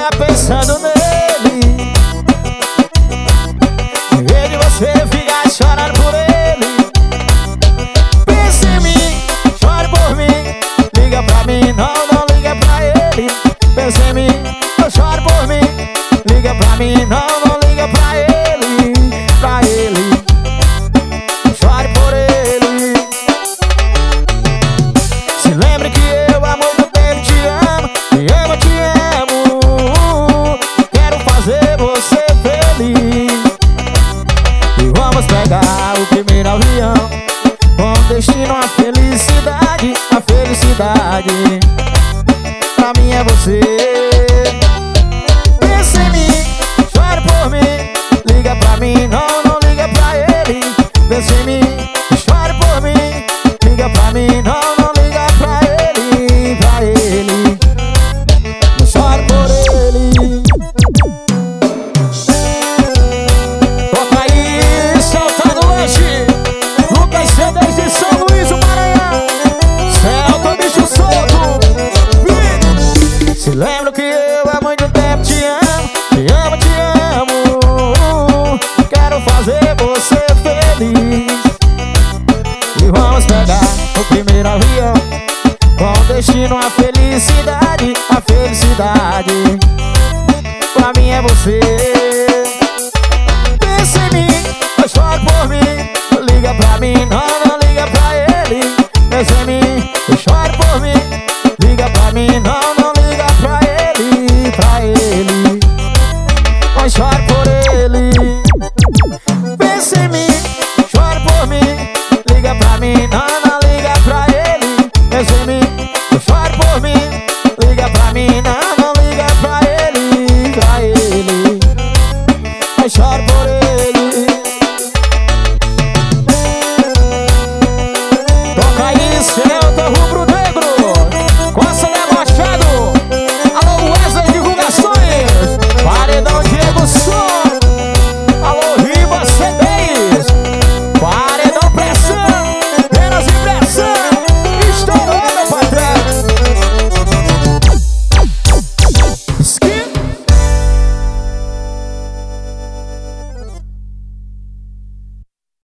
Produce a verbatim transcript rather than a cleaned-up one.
fica pensando nele, em vez de você ficar chorando por ele. Pense em mim, chore por mim, liga pra mim, não, não liga pra ele. Pense em mim, chore por mim, liga pra mim, não, não liga pra ele, pra ele. Chore por ele. Se lembre que eu há muito tempo te amo, te amo, te amo. Quero fazer você feliz. E vamos pegar o primeiro avião, com destino à felicidade, a felicidade. Pra mim é você. Pense em mim, chore por mim, liga pra mim, não, não liga pra ele. Pense em mim, chore por mim, liga pra mim, não, não liga pra ele, pra ele. Chore por ele. Toca aí, soltando lanche, Lucas C dez de São Luís do Maranhão. Celta, bicho solto. Se lembra que eu há muito tempo te amo, te amo, te amo. Quero fazer você feliz. E vamos pegar o primeiro avião, com destino à felicidade, a felicidade. Pra mim é você. Pense em mim, chore por mim, liga pra mim, não,